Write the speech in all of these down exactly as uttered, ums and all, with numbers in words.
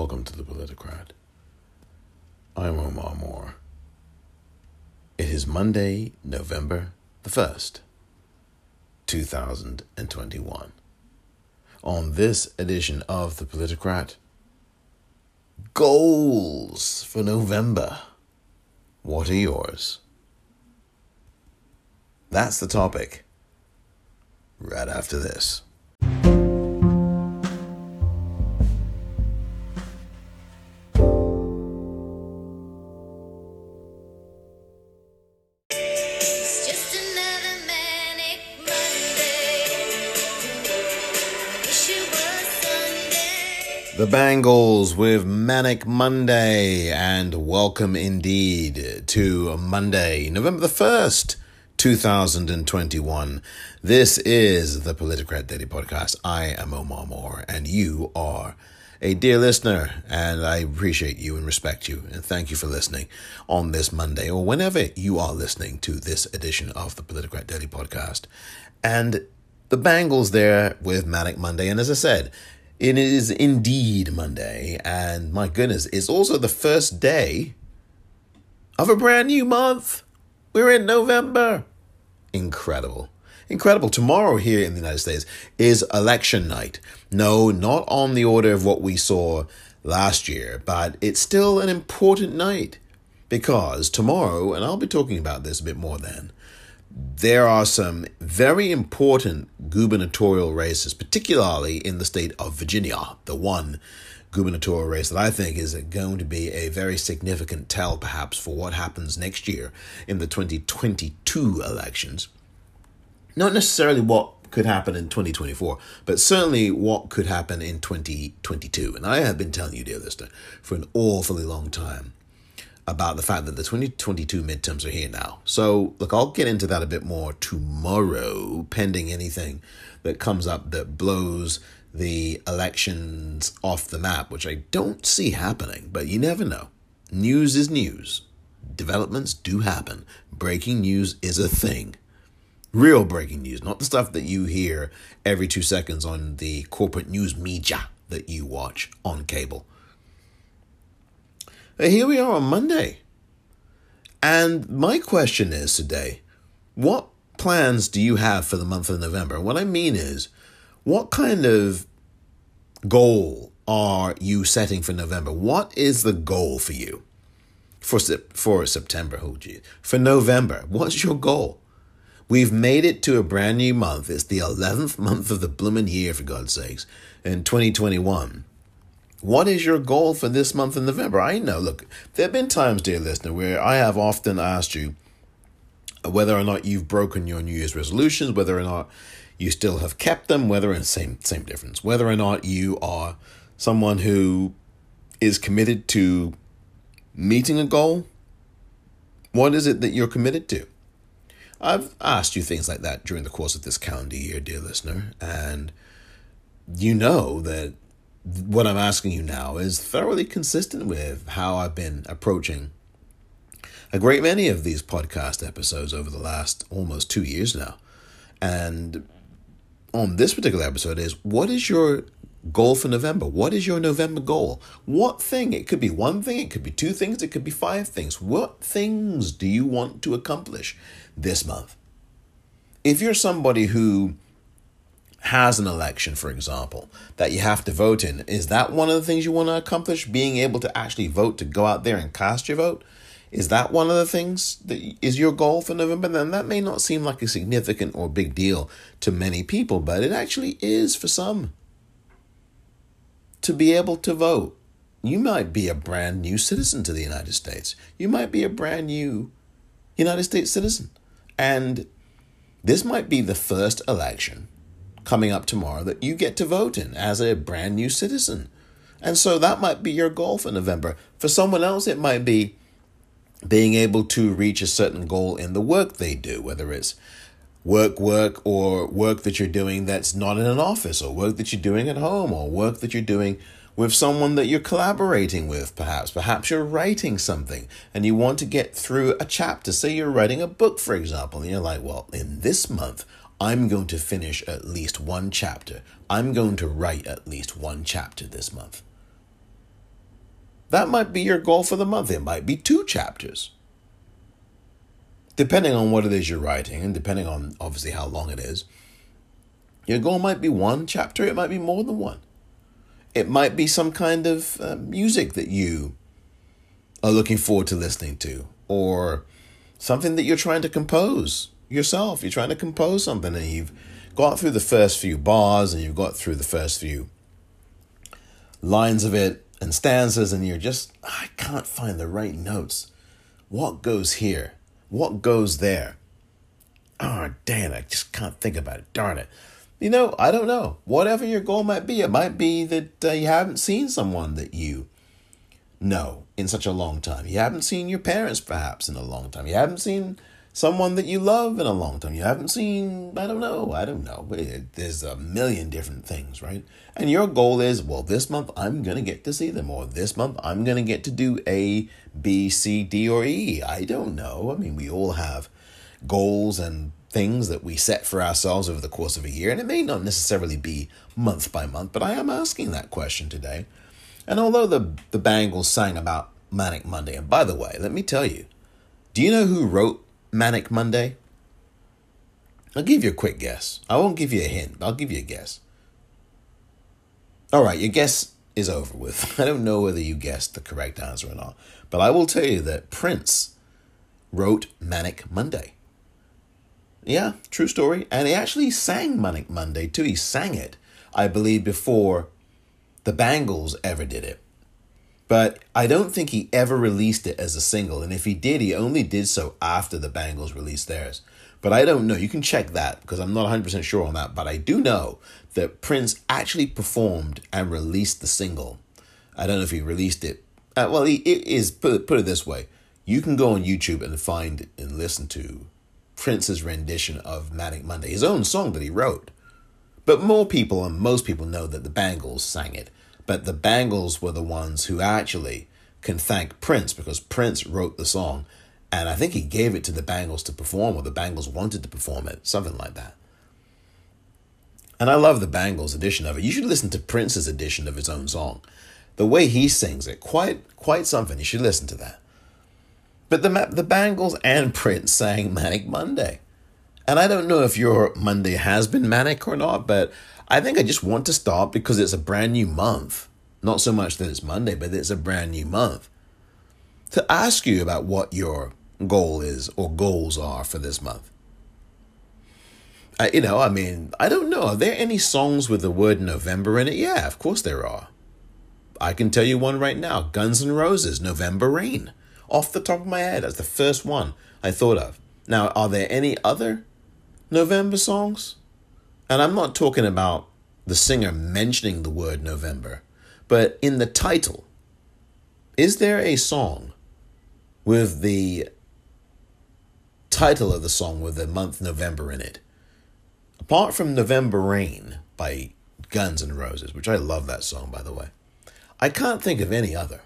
Welcome to the Politicrat. I'm Omar Moore. It is Monday, November the first, two thousand twenty-one. On this edition of the Politicrat, goals for November. What are yours? That's the topic. Right after this. The Bangles with Manic Monday, and welcome indeed to Monday, November the first, two thousand twenty-one. This is the Politicrat Daily Podcast. I am Omar Moore, and you are a dear listener, and I appreciate you and respect you, and thank you for listening on this Monday, or whenever you are listening to this edition of the Politicrat Daily Podcast. And the Bangles there with Manic Monday, and as I said, it is indeed Monday, and my goodness, it's also the first day of a brand new month. We're in November. Incredible. Incredible. Tomorrow here in the United States is election night. No, not on the order of what we saw last year, but it's still an important night because tomorrow, and I'll be talking about this a bit more then, there are some very important gubernatorial races, particularly in the state of Virginia, the one gubernatorial race that I think is going to be a very significant tell, perhaps, for what happens next year in the twenty twenty-two elections. Not necessarily what could happen in twenty twenty-four, but certainly what could happen in twenty twenty-two. And I have been telling you, dear listener, for an awfully long time about the fact that the twenty twenty-two midterms are here now. So, look, I'll get into that a bit more tomorrow, pending anything that comes up that blows the elections off the map, which I don't see happening, but you never know. News is news. Developments do happen. Breaking news is a thing. Real breaking news, not the stuff that you hear every two seconds on the corporate news media that you watch on cable. Here we are on Monday. And my question is today, what plans do you have for the month of November? What I mean is, what kind of goal are you setting for November? What is the goal for you for, for September? Oh, geez. For November, what's your goal? We've made it to a brand new month. It's the eleventh month of the blooming year, for God's sakes, in twenty twenty-one. What is your goal for this month in November? I know, look, there have been times, dear listener, where I have often asked you whether or not you've broken your New Year's resolutions, whether or not you still have kept them, whether, and same, same difference, whether or not you are someone who is committed to meeting a goal. What is it that you're committed to? I've asked you things like that during the course of this calendar year, dear listener, and you know that what I'm asking you now is thoroughly consistent with how I've been approaching a great many of these podcast episodes over the last almost two years now. And on this particular episode is, what is your goal for November? What is your November goal? What thing? It could be one thing, it could be two things, it could be five things. What things do you want to accomplish this month? If you're somebody who has an election, for example, that you have to vote in, is that one of the things you want to accomplish? Being able to actually vote, to go out there and cast your vote? Is that one of the things that is your goal for November? Then that may not seem like a significant or big deal to many people, but it actually is for some. To be able to vote. You might be a brand new citizen to the United States. You might be a brand new United States citizen. And this might be the first election coming up tomorrow that you get to vote in as a brand new citizen. And so that might be your goal for November. For someone else, it might be being able to reach a certain goal in the work they do, whether it's work, work, or work that you're doing that's not in an office, or work that you're doing at home, or work that you're doing with someone that you're collaborating with, perhaps. Perhaps you're writing something and you want to get through a chapter. Say you're writing a book, for example, and you're like, well, in this month, I'm going to finish at least one chapter. I'm going to write at least one chapter this month. That might be your goal for the month. It might be two chapters. Depending on what it is you're writing and depending on obviously how long it is, your goal might be one chapter. It might be more than one. It might be some kind of uh, music that you are looking forward to listening to, or something that you're trying to compose yourself. You're trying to compose something and you've got through the first few bars and you've got through the first few lines of it and stanzas, and you're just, I can't find the right notes. What goes here? What goes there? Oh, damn, I just can't think about it. Darn it. You know, I don't know. Whatever your goal might be, it might be that uh, you haven't seen someone that you know in such a long time. You haven't seen your parents perhaps in a long time. You haven't seen someone that you love in a long time. You haven't seen, I don't know, I don't know. There's a million different things, right? And your goal is, well, this month I'm going to get to see them, or this month I'm going to get to do A, B, C, D, or E. I don't know. I mean, we all have goals and things that we set for ourselves over the course of a year, and it may not necessarily be month by month, but I am asking that question today. And although the, the Bangles sang about Manic Monday, and by the way, let me tell you, do you know who wrote Manic Monday? I'll give you a quick guess. I won't give you a hint, but I'll give you a guess. All right, your guess is over with. I don't know whether you guessed the correct answer or not, but I will tell you that Prince wrote Manic Monday. Yeah, true story. And he actually sang Manic Monday too. He sang it, I believe, before the Bangles ever did it. But I don't think he ever released it as a single. And if he did, he only did so after the Bangles released theirs. But I don't know. You can check that because I'm not one hundred percent sure on that. But I do know that Prince actually performed and released the single. I don't know if he released it. Uh, well, he it is, put it, put it this way. You can go on YouTube and find and listen to Prince's rendition of Manic Monday, his own song that he wrote. But more people and most people know that the Bangles sang it. But the Bangles were the ones who actually can thank Prince because Prince wrote the song. And I think he gave it to the Bangles to perform, or the Bangles wanted to perform it, something like that. And I love the Bangles edition of it. You should listen to Prince's edition of his own song. The way he sings it, quite quite something. You should listen to that. But the the Bangles and Prince sang Manic Monday. And I don't know if your Monday has been manic or not, but I think I just want to start because it's a brand new month. Not so much that it's Monday, but it's a brand new month. To ask you about what your goal is or goals are for this month. Uh, you know, I mean, I don't know. Are there any songs with the word November in it? Yeah, of course there are. I can tell you one right now. Guns N' Roses, November Rain. Off the top of my head, that's the first one I thought of. Now, are there any other November songs? And I'm not talking about the singer mentioning the word November, but in the title, is there a song with the title of the song with the month November in it? Apart from November Rain by Guns N' Roses, which I love that song, by the way, I can't think of any other.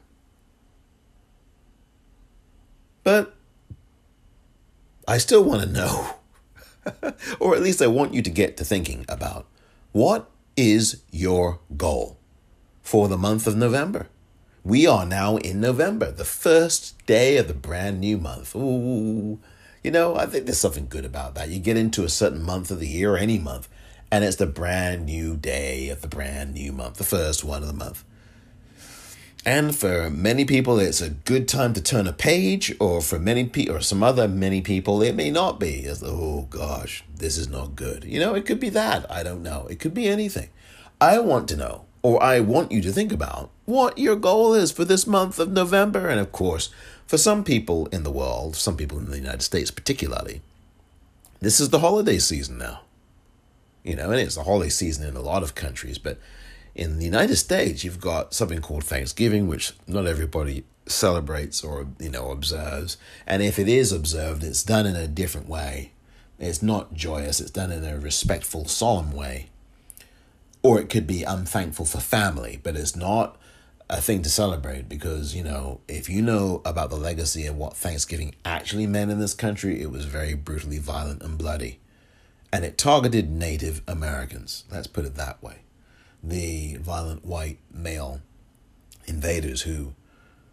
But I still want to know, or at least I want you to get to thinking about, what is your goal for the month of November? We are now in November, the first day of the brand new month. Ooh, you know, I think there's something good about that. You get into a certain month of the year or any month, and it's the brand new day of the brand new month, the first one of the month. And for many people, it's a good time to turn a page, or for many people, or some other many people, it may not be. It's, oh gosh, this is not good. You know, it could be that. I don't know. It could be anything. I want to know, or I want you to think about what your goal is for this month of November. And of course, for some people in the world, some people in the United States particularly, this is the holiday season now. You know, and it's the holiday season in a lot of countries, but in the United States, you've got something called Thanksgiving, which not everybody celebrates or, you know, observes. And if it is observed, it's done in a different way. It's not joyous. It's done in a respectful, solemn way. Or it could be, I'm thankful for family, but it's not a thing to celebrate because, you know, if you know about the legacy of what Thanksgiving actually meant in this country, it was very brutally violent and bloody. And it targeted Native Americans. Let's put it that way. The violent white male invaders who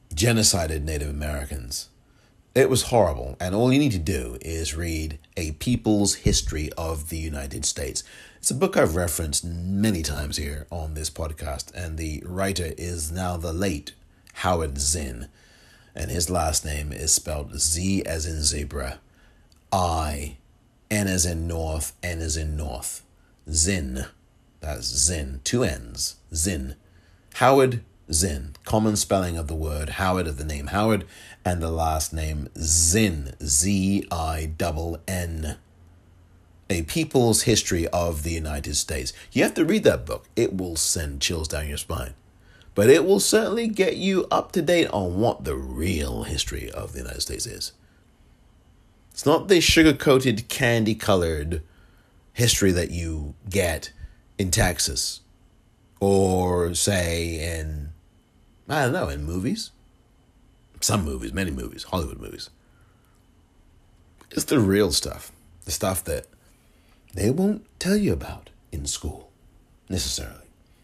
genocided Native Americans. It was horrible, and all you need to do is read A People's History of the United States. It's a book I've referenced many times here on this podcast, and the writer is now the late Howard Zinn, and his last name is spelled Z as in zebra, I, N as in north, N as in north, Zinn. That's Zinn, two N's, Zinn. Howard Zinn, common spelling of the word Howard, of the name Howard, and the last name Zinn, Z I N N. A People's History of the United States. You have to read that book. It will send chills down your spine. But it will certainly get you up to date on what the real history of the United States is. It's not the sugar-coated, candy-colored history that you get in Texas, or say in, I don't know, in movies. Some movies, many movies, Hollywood movies. It's the real stuff. The stuff that they won't tell you about in school, necessarily.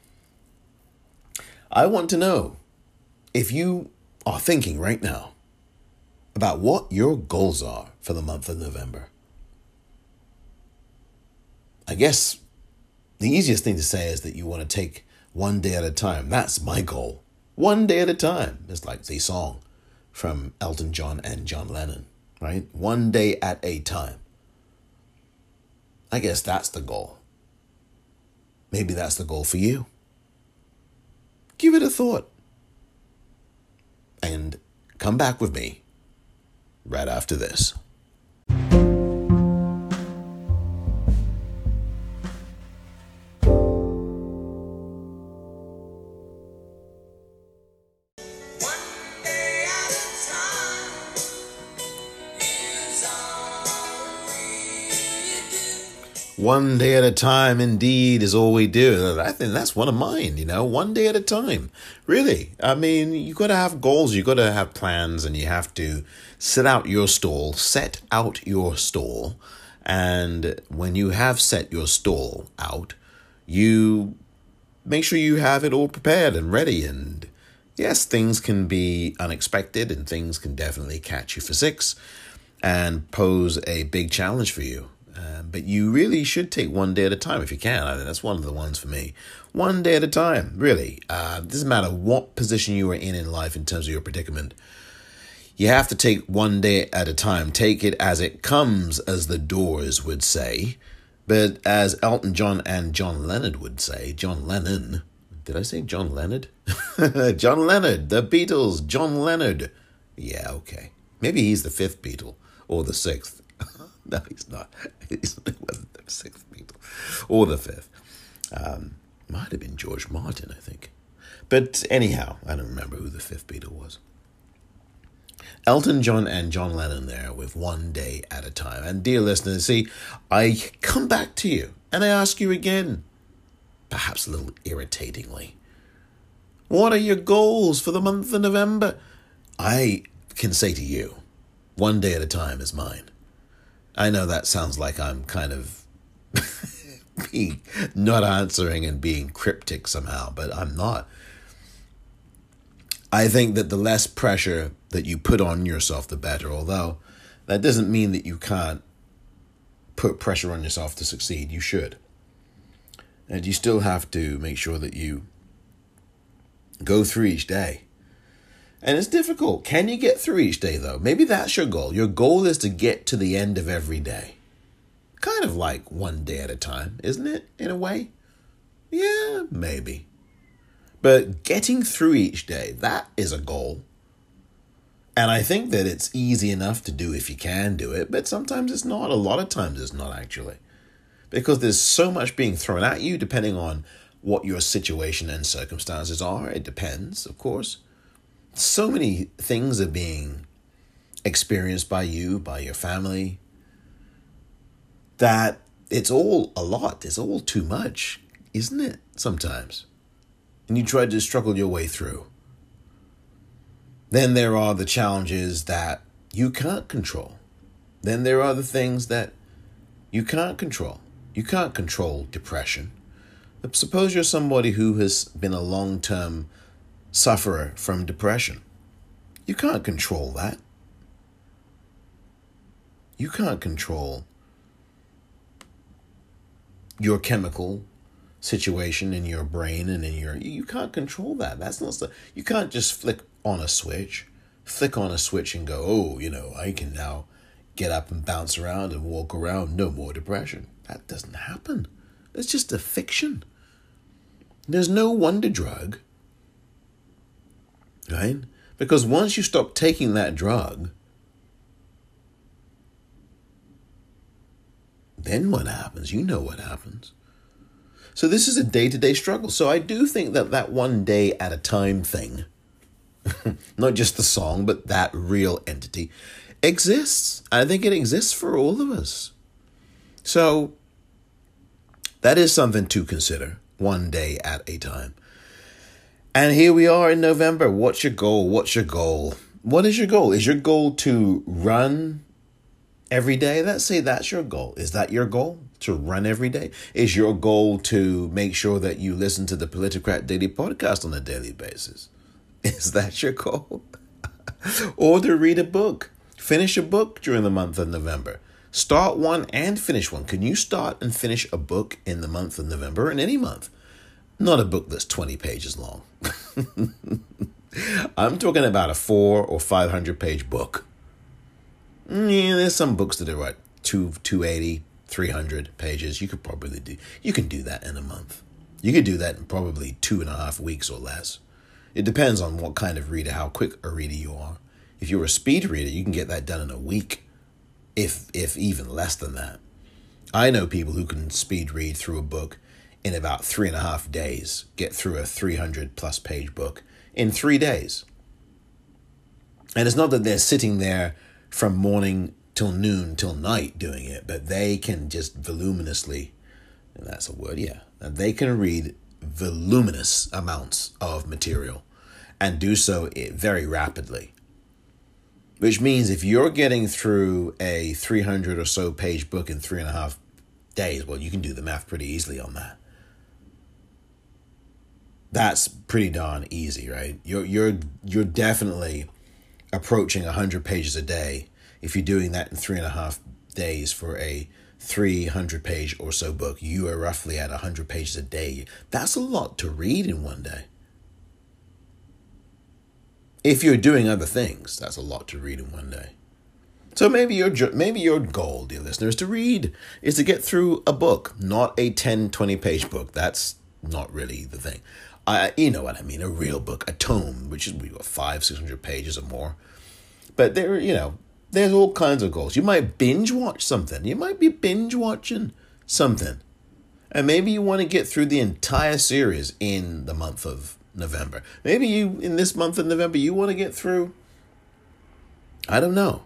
I want to know if you are thinking right now about what your goals are for the month of November. I guess the easiest thing to say is that you want to take one day at a time. That's my goal. One day at a time. It's like the song from Elton John and John Lennon, right? One day at a time. I guess that's the goal. Maybe that's the goal for you. Give it a thought. And come back with me right after this. One day at a time, indeed, is all we do. I think that's one of mine, you know, one day at a time. Really. I mean, you got to have goals, you got to have plans, and you have to set out your stall, set out your stall. And when you have set your stall out, you make sure you have it all prepared and ready. And yes, things can be unexpected, and things can definitely catch you for six and pose a big challenge for you. Uh, but you really should take one day at a time if you can. I think that's one of the ones for me. One day at a time, really. Uh, it doesn't matter what position you are in in life in terms of your predicament. You have to take one day at a time. Take it as it comes, as the Doors would say. But as Elton John and John Lennon would say, John Lennon. Did I say John Leonard? John Leonard, the Beatles, John Leonard. Yeah, okay. Maybe he's the fifth Beatle or the sixth. No, he's not. He's, he wasn't the sixth Beatle or the fifth. Um, might have been George Martin, I think. But anyhow, I don't remember who the fifth Beatle was. Elton John and John Lennon there with One Day at a Time. And dear listeners, see, I come back to you and I ask you again, perhaps a little irritatingly, what are your goals for the month of November? I can say to you, one day at a time is mine. I know that sounds like I'm kind of being not answering and being cryptic somehow, but I'm not. I think that the less pressure that you put on yourself, the better, although that doesn't mean that you can't put pressure on yourself to succeed. You should. And you still have to make sure that you go through each day. And it's difficult. Can you get through each day, though? Maybe that's your goal. Your goal is to get to the end of every day. Kind of like one day at a time, isn't it, in a way? Yeah, maybe. But getting through each day, that is a goal. And I think that it's easy enough to do if you can do it, but sometimes it's not. A lot of times it's not, actually. Because there's so much being thrown at you, depending on what your situation and circumstances are. It depends, of course. So many things are being experienced by you, by your family, that it's all a lot. It's all too much, isn't it, sometimes? And you try to struggle your way through. Then there are the challenges that you can't control. Then there are the things that you can't control. You can't control depression. Suppose you're somebody who has been a long-term sufferer from depression. You can't control that. You can't control your chemical situation in your brain and in your, you can't control that. That's not stuff. You can't just flick on a switch, flick on a switch and go, oh, you know, I can now get up and bounce around and walk around. No more depression. That doesn't happen. It's just a fiction. There's no wonder drug, right? Because once you stop taking that drug, then what happens? You know what happens. So this is a day-to-day struggle. So I do think that that one day at a time thing, not just the song, but that real entity exists. I think it exists for all of us. So that is something to consider, one day at a time. And here we are in November. What's your goal? What's your goal? What is your goal? Is your goal to run every day? Let's say that's your goal. Is that your goal? To run every day? Is your goal to make sure that you listen to the Politicrat Daily Podcast on a daily basis? Is that your goal? Or to read a book? Finish a book during the month of November. Start one and finish one. Can you start and finish a book in the month of November, in any month? Not a book that's twenty pages long. I'm talking about a four or five hundred page book. Yeah, there's some books that are what, two, two eighty, three hundred pages. You could probably do, you can do that in a month. You could do that in probably two and a half weeks or less. It depends on what kind of reader, how quick a reader you are. If you're a speed reader, you can get that done in a week, if if even less than that. I know people who can speed read through a book in about three and a half days, get through a three hundred plus page book in three days. And it's not that they're sitting there from morning till noon till night doing it, but they can just voluminously, and that's a word, yeah, and they can read voluminous amounts of material and do so very rapidly. Which means if you're getting through a three hundred or so page book in three and a half days, well, you can do the math pretty easily on that. That's pretty darn easy, right? You're you're you're definitely approaching one hundred pages a day if you're doing that in three and a half days for a three hundred page or so book. You are roughly at one hundred pages a day. That's a lot to read in one day. If you're doing other things, that's a lot to read in one day. So maybe your maybe your goal, dear listener, is to read, is to get through a book, not a ten, twenty page book. That's not really the thing. I, you know what I mean, a real book, a tome, which is what, five, six hundred pages or more. But there, you know, there's all kinds of goals. You might binge watch something. You might be binge watching something. And maybe you want to get through the entire series in the month of November. Maybe you, in this month of November, you want to get through, I don't know,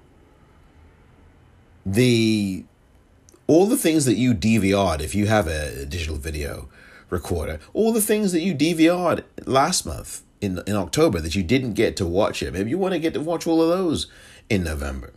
the, all the things that you D V R'd if you have a digital video recorder, all the things that you D V R'd last month in, in October that you didn't get to watch it. Maybe you want to get to watch all of those in November.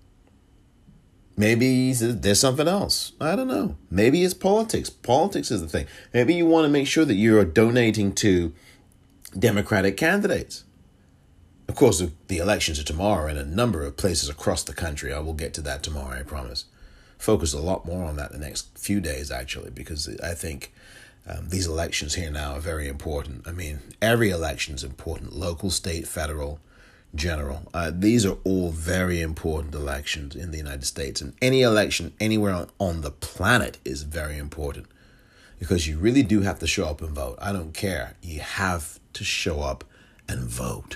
Maybe there's something else. I don't know. Maybe it's politics. Politics is the thing. Maybe you want to make sure that you're donating to Democratic candidates. Of course, the elections are tomorrow in a number of places across the country. I will get to that tomorrow, I promise. Focus a lot more on that the next few days, actually, because I think um, these elections here now are very important. I mean, every election is important. Local, state, federal, general. Uh, these are all very important elections in the United States. And any election anywhere on, on the planet is very important. Because you really do have to show up and vote. I don't care. You have to show up and vote.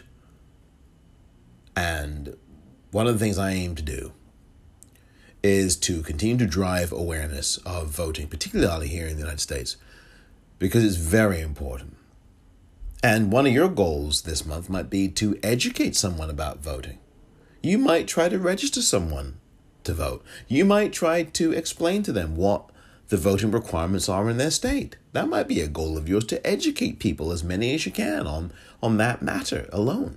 And one of the things I aim to do is to continue to drive awareness of voting, particularly here in the United States, because it's very important. And one of your goals this month might be to educate someone about voting. You might try to register someone to vote. You might try to explain to them what the voting requirements are in their state. That might be a goal of yours, to educate people, as many as you can, on, on that matter alone.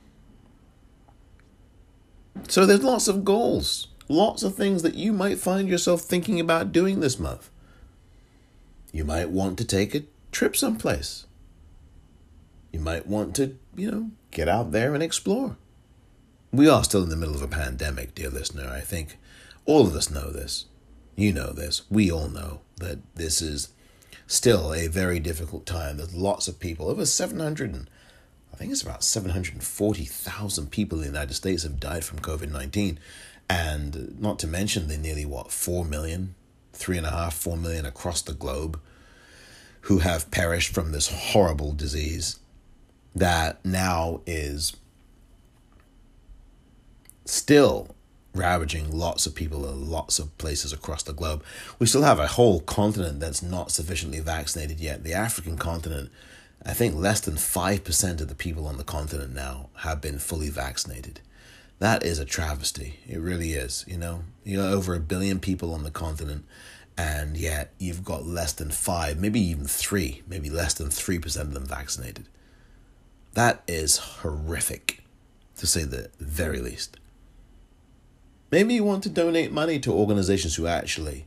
So there's lots of goals, lots of things that you might find yourself thinking about doing this month. You might want to take a trip someplace. You might want to, you know, get out there and explore. We are still in the middle of a pandemic, dear listener. I think all of us know this. You know this. We all know that this is still a very difficult time. There's lots of people, over seven hundred, and I think it's about seven hundred forty thousand people in the United States have died from COVID nineteen. And not to mention the nearly, what, four million, three and a half, four million across the globe who have perished from this horrible disease that now is still ravaging lots of people in lots of places across the globe. We still have a whole continent that's not sufficiently vaccinated yet. The African continent, I think less than five percent of the people on the continent now have been fully vaccinated. That is a travesty. It really is. You know, you got over a billion people on the continent, and yet you've got less than five, maybe even three, maybe less than three percent of them vaccinated. That is horrific, to say the very least. Maybe you want to donate money to organizations who actually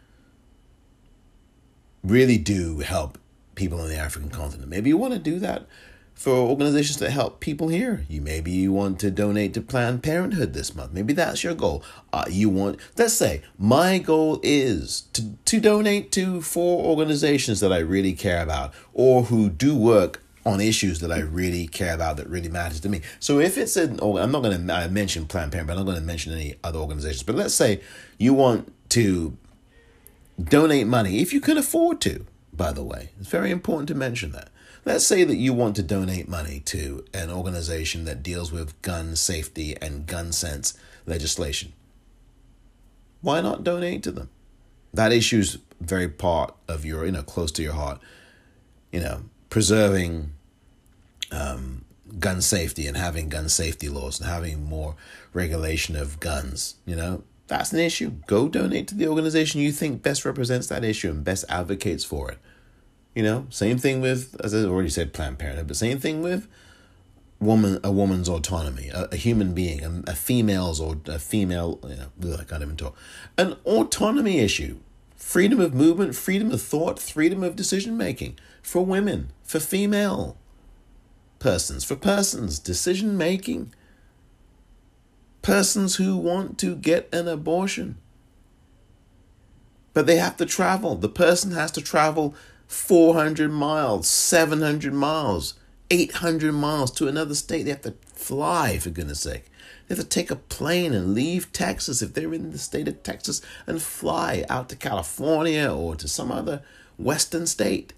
really do help people on the African continent. Maybe you want to do that for organizations that help people here. You maybe you want to donate to Planned Parenthood this month. Maybe that's your goal. Uh, you want, let's say, my goal is to, to donate to four organizations that I really care about, or who do work on issues that I really care about, that really matters to me. So if it's an, oh, I'm not going to mention Planned Parenthood, but I'm not going to mention any other organizations. But let's say you want to donate money, if you can afford to, by the way. It's very important to mention that. Let's say that you want to donate money to an organization that deals with gun safety and gun sense legislation. Why not donate to them? That issue's very part of your, you know, close to your heart. You know, preserving um, gun safety and having gun safety laws and having more regulation of guns, you know, that's an issue. Go donate to the organization you think best represents that issue and best advocates for it. You know, same thing with, as I already said, Planned Parenthood, but same thing with woman, a woman's autonomy, a, a human being, a, a female's or a female, you know, ugh, I can't even talk, an autonomy issue, freedom of movement, freedom of thought, freedom of decision making for women, for female persons, for persons, decision making, persons who want to get an abortion, but they have to travel. The person has to travel four hundred miles, seven hundred miles, eight hundred miles to another state. They have to fly, for goodness sake. They have to take a plane and leave Texas, if they're in the state of Texas, and fly out to California or to some other western state.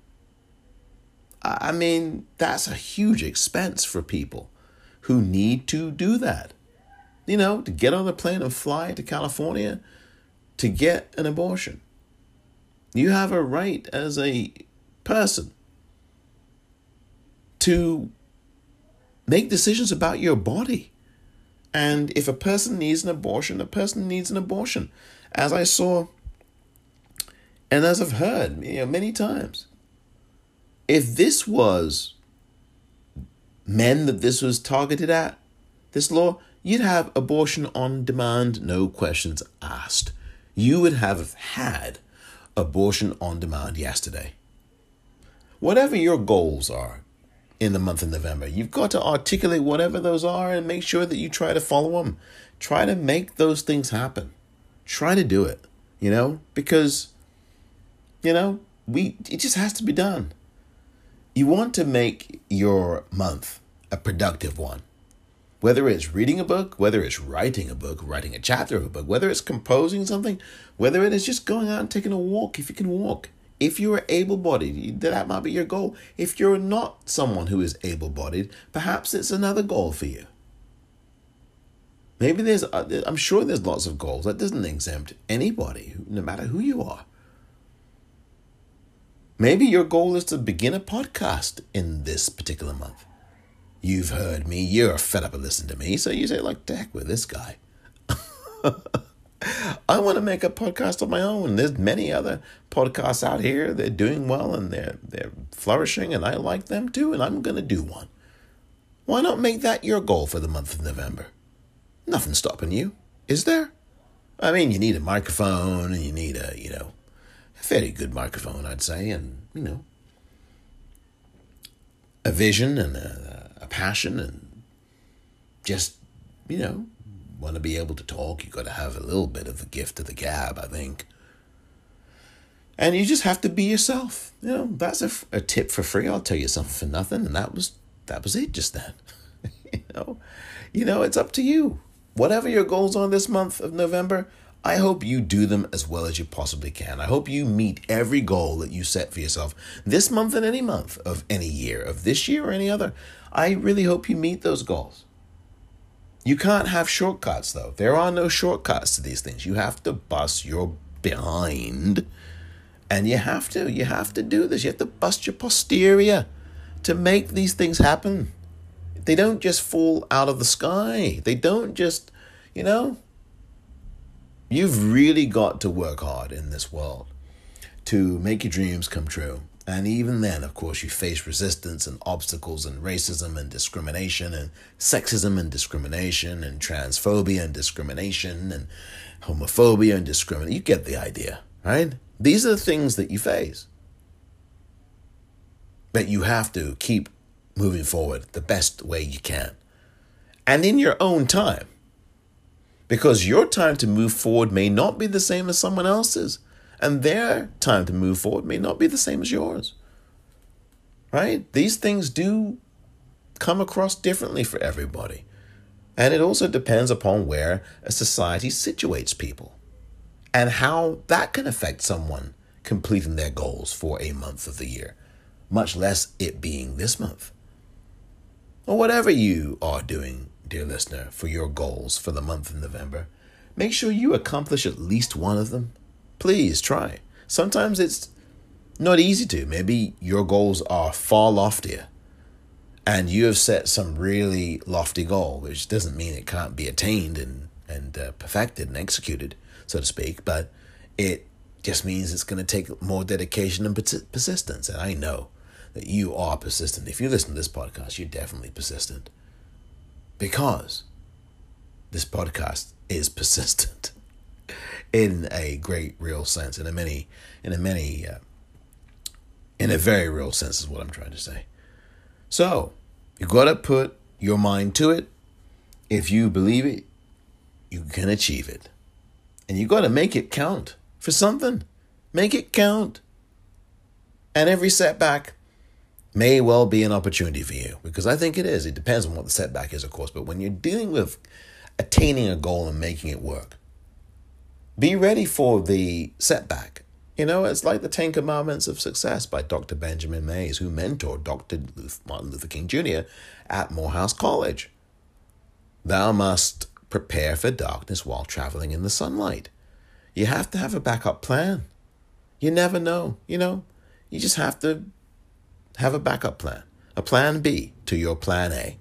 I mean, that's a huge expense for people who need to do that. You know, to get on a plane and fly to California to get an abortion. You have a right as a person to make decisions about your body. And if a person needs an abortion, a person needs an abortion. As I saw, and as I've heard, you know, many times, if this was men that this was targeted at, this law, you'd have abortion on demand, no questions asked. You would have had abortion on demand yesterday. Whatever your goals are in the month of November, you've got to articulate whatever those are and make sure that you try to follow them. Try to make those things happen. Try to do it, you know, because, you know, we it just has to be done. You want to make your month a productive one. Whether it's reading a book, whether it's writing a book, writing a chapter of a book, whether it's composing something, whether it is just going out and taking a walk, if you can walk. If you're able-bodied, that might be your goal. If you're not someone who is able-bodied, perhaps it's another goal for you. Maybe there's, I'm sure there's lots of goals. That doesn't exempt anybody, no matter who you are. Maybe your goal is to begin a podcast in this particular month. You've heard me, you're fed up of listening to me, so you say, like, the heck with this guy. I want to make a podcast of my own. There's many other podcasts out here. They're doing well and they're they're flourishing, and I like them too, and I'm going to do one. Why not make that your goal for the month of November? Nothing stopping you, is there? I mean, you need a microphone, and you need a, you know, a fairly good microphone, I'd say, and, you know, a vision and a, a passion, and just you know, want to be able to talk, you got to have a little bit of the gift of the gab, I think. And you just have to be yourself. You know, that's a, a tip for free. I'll tell you something for nothing. And that was that was it just then. you know, you know, it's up to you. Whatever your goals are this month of November, I hope you do them as well as you possibly can. I hope you meet every goal that you set for yourself this month and any month of any year, of this year or any other. I really hope you meet those goals. You can't have shortcuts, though. There are no shortcuts to these things. You have to bust your behind. And you have to. You have to do this. You have to bust your posterior to make these things happen. They don't just fall out of the sky. They don't just, you know. You've really got to work hard in this world to make your dreams come true. And even then, of course, you face resistance and obstacles and racism and discrimination and sexism and discrimination and transphobia and discrimination and homophobia and discrimination. You get the idea, right? These are the things that you face. But you have to keep moving forward the best way you can. And in your own time. Because your time to move forward may not be the same as someone else's. And their time to move forward may not be the same as yours. Right? These things do come across differently for everybody. And it also depends upon where a society situates people. And how that can affect someone completing their goals for a month of the year. Much less it being this month. Or whatever you are doing, dear listener, for your goals for the month of November, make sure you accomplish at least one of them. Please try. Sometimes it's not easy to. Maybe your goals are far loftier and you have set some really lofty goal, which doesn't mean it can't be attained and, and uh, perfected and executed, so to speak, but it just means it's going to take more dedication and persistence. And I know that you are persistent. If you listen to this podcast, you're definitely persistent. Because this podcast is persistent in a great real sense, in a many, in a many, uh, in a very real sense is what I'm trying to say. So you got to put your mind to it. If you believe it, you can achieve it, and you got to make it count for something. Make it count, and every setback may well be an opportunity for you, because I think it is. It depends on what the setback is, of course. But when you're dealing with attaining a goal and making it work, be ready for the setback. You know, it's like the Ten Commandments of Success by Doctor Benjamin Mays, who mentored Doctor Martin Luther King Junior at Morehouse College. Thou must prepare for darkness while traveling in the sunlight. You have to have a backup plan. You never know, you know. You just have to have a backup plan, a plan B to your plan A,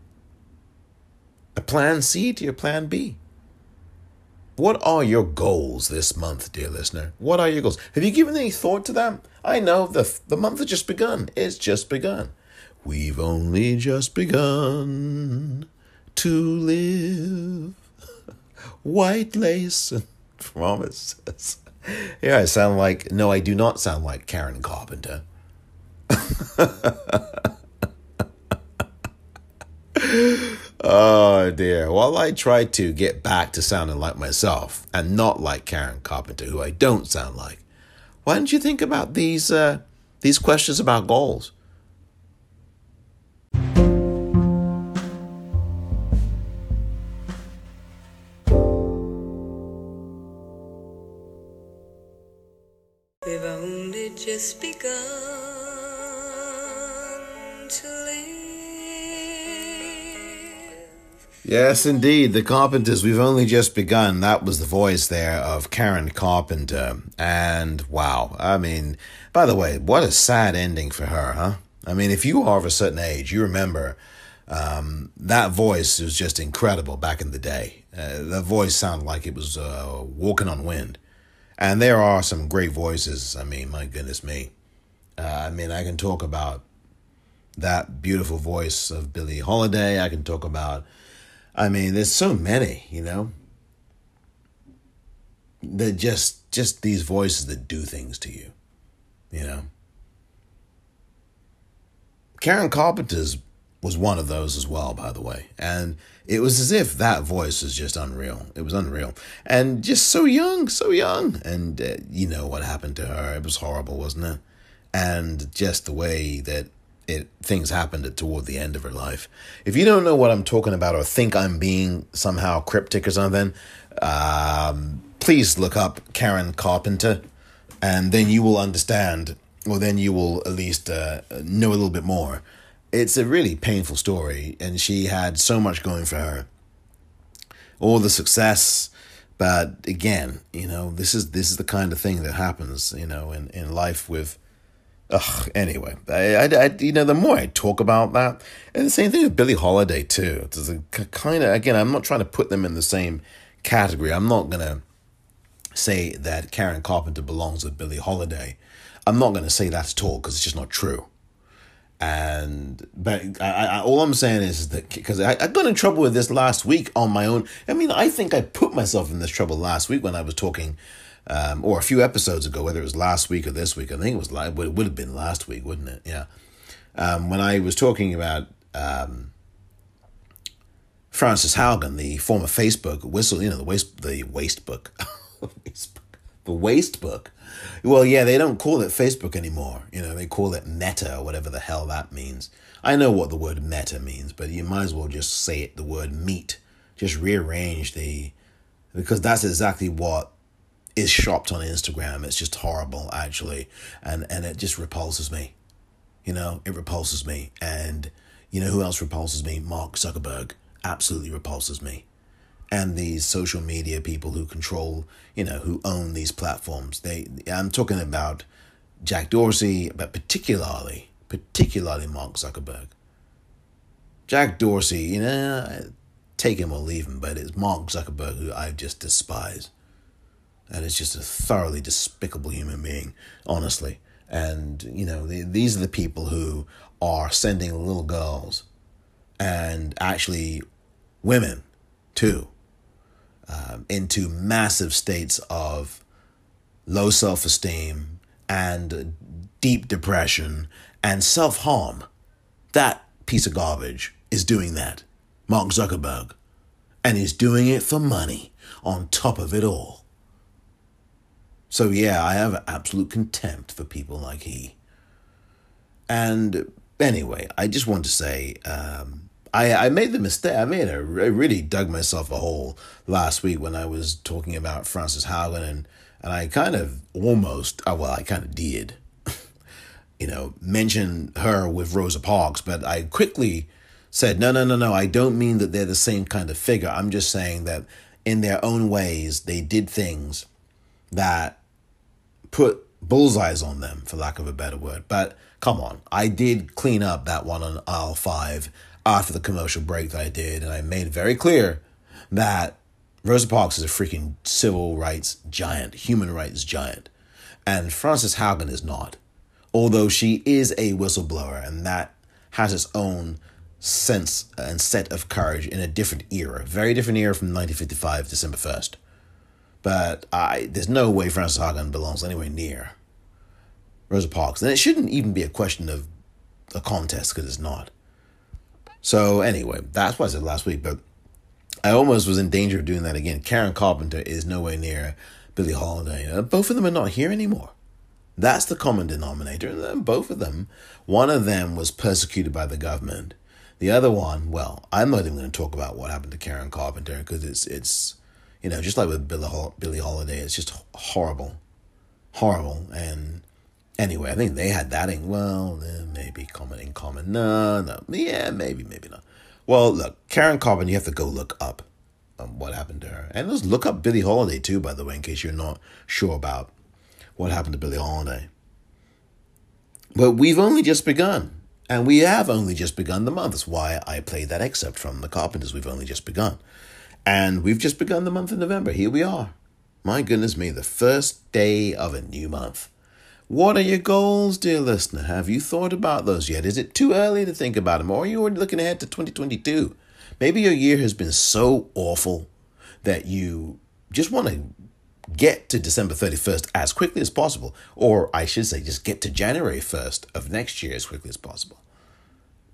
a plan C to your plan B. What are your goals this month, dear listener? What are your goals? Have you given any thought to them? I know the the month has just begun. It's just begun. We've only just begun to live. White lace and promises. Yeah, I sound like, no, I do not sound like Karen Carpenter. Oh dear. Well, I try to get back to sounding like myself and not like Karen Carpenter, who I don't sound like. Why don't you think about these uh, these questions about goals? We've only just begun to live. Yes, indeed. The Carpenters, we've only just begun. That was the voice there of Karen Carpenter. And wow, I mean, by the way, what a sad ending for her, huh? I mean, if you are of a certain age, you remember um, that voice was just incredible back in the day. Uh, the voice sounded like it was uh, walking on wind. And there are some great voices. I mean, my goodness me. Uh, I mean, I can talk about that beautiful voice of Billie Holiday. I can talk about, I mean, there's so many, you know. They're just, just these voices that do things to you, you know. Karen Carpenter's was one of those as well, by the way. And it was as if that voice was just unreal. It was unreal. And just so young, so young. And uh, you know what happened to her. It was horrible, wasn't it? And just the way that it things happened toward the end of her life. If you don't know what I'm talking about or think I'm being somehow cryptic or something, um, please look up Karen Carpenter, and then you will understand, or then you will at least uh, know a little bit more. It's a really painful story, and she had so much going for her. All the success, but again, you know, this is this is the kind of thing that happens, you know, in, in life with. Ugh, anyway, I, I, I, you know, the more I talk about that, and the same thing with Billie Holiday too. It's a kind of, again, I'm not trying to put them in the same category. I'm not going to say that Karen Carpenter belongs with Billie Holiday. I'm not going to say that at all because it's just not true. And, but I, I, all I'm saying is that, because I, I got in trouble with this last week on my own. I mean, I think I put myself in this trouble last week when I was talking Um, or a few episodes ago, whether it was last week or this week. I think it was like, it would have been last week, wouldn't it? Yeah. Um, when I was talking about um, Frances Haugen, the former Facebook whistle, you know, the waste, the waste book, the waste book. Well, yeah, they don't call it Facebook anymore. You know, they call it Meta or whatever the hell that means. I know what the word Meta means, but you might as well just say it, the word meat. Just rearrange the, because that's exactly what is shopped on Instagram. It's just horrible, actually, and and it just repulses me. You know, it repulses me. And you know who else repulses me? Mark Zuckerberg absolutely repulses me. And these social media people who control, you know, who own these platforms. They, I'm talking about Jack Dorsey, but particularly, particularly Mark Zuckerberg. Jack Dorsey, you know, take him or leave him, but it's Mark Zuckerberg who I just despise. And it's just a thoroughly despicable human being, honestly. And, you know, the, these are the people who are sending little girls, and actually women, too, um, into massive states of low self-esteem and deep depression and self-harm. That piece of garbage is doing that. Mark Zuckerberg. And he's doing it for money on top of it all. So yeah, I have absolute contempt for people like he. And anyway, I just want to say, um, I, I made the mistake, I made a, I really dug myself a hole last week when I was talking about Frances Haugen, and, and I kind of almost, oh, well, I kind of did, you know, mention her with Rosa Parks, but I quickly said, no, no, no, no, I don't mean that they're the same kind of figure. I'm just saying that in their own ways, they did things that put bullseyes on them, for lack of a better word. But come on, I did clean up that one on aisle five after the commercial break that I did, and I made very clear that Rosa Parks is a freaking civil rights giant, human rights giant, and Frances Haugen is not. Although she is a whistleblower, and that has its own sense and set of courage in a different era, very different era from nineteen fifty-five, December first. But I, there's no way Frances Haugen belongs anywhere near Rosa Parks. And it shouldn't even be a question of a contest, because it's not. So anyway, that's what I said last week. But I almost was in danger of doing that again. Karen Carpenter is nowhere near Billie Holiday. Uh, both of them are not here anymore. That's the common denominator. And both of them, one of them was persecuted by the government. The other one, well, I'm not even going to talk about what happened to Karen Carpenter, because it's it's... You know, just like with Billie Holiday, it's just horrible. Horrible. And anyway, I think they had that in, well, maybe common in common. No, no. Yeah, maybe, maybe not. Well, look, Karen Carpenter, you have to go look up um, what happened to her. And let's look up Billie Holiday, too, by the way, in case you're not sure about what happened to Billie Holiday. But we've only just begun. And we have only just begun the month. That's why I played that excerpt from The Carpenters. We've only just begun. And we've just begun the month of November. Here we are. My goodness me, the first day of a new month. What are your goals, dear listener? Have you thought about those yet? Is it too early to think about them? Or are you already looking ahead to twenty twenty-two? Maybe your year has been so awful that you just want to get to December thirty-first as quickly as possible. Or I should say, just get to January first of next year as quickly as possible.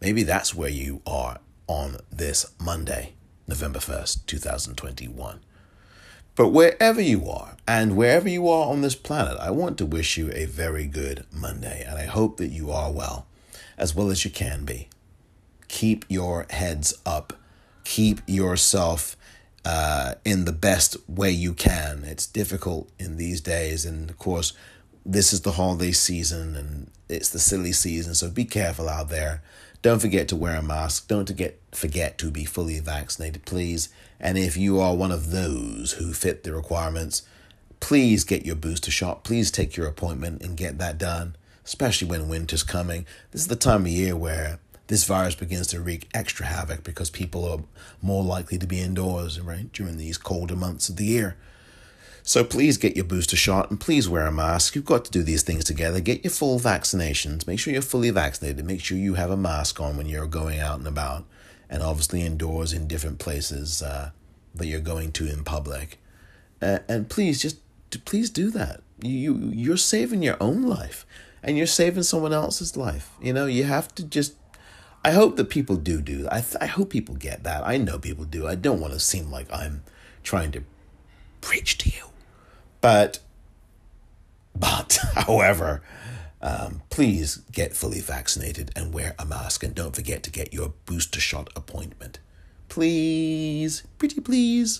Maybe that's where you are on this Monday, November first, twenty twenty-one. But wherever you are, and wherever you are on this planet, I want to wish you a very good Monday, and I hope that you are well, as well as you can be. Keep your heads up. Keep yourself uh, in the best way you can. It's difficult in these days, and of course, this is the holiday season, and it's the silly season, so be careful out there. Don't forget to wear a mask. Don't forget, forget to be fully vaccinated, please. And if you are one of those who fit the requirements, please get your booster shot. Please take your appointment and get that done, especially when winter's coming. This is the time of year where this virus begins to wreak extra havoc because people are more likely to be indoors, right, during these colder months of the year. So please get your booster shot and please wear a mask. You've got to do these things together. Get your full vaccinations. Make sure you're fully vaccinated. Make sure you have a mask on when you're going out and about, and obviously indoors in different places uh, that you're going to in public. Uh, and please, just please do that. You, you, you're saving your own life and you're saving someone else's life. You know, you have to just, I hope that people do do that. I, th- I hope people get that. I know people do. I don't want to seem like I'm trying to preach to you. But, but, however, um, please get fully vaccinated and wear a mask. And don't forget to get your booster shot appointment. Please, pretty please.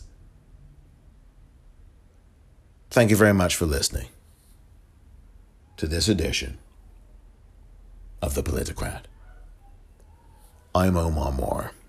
Thank you very much for listening to this edition of The Politicrat. I'm Omar Moore.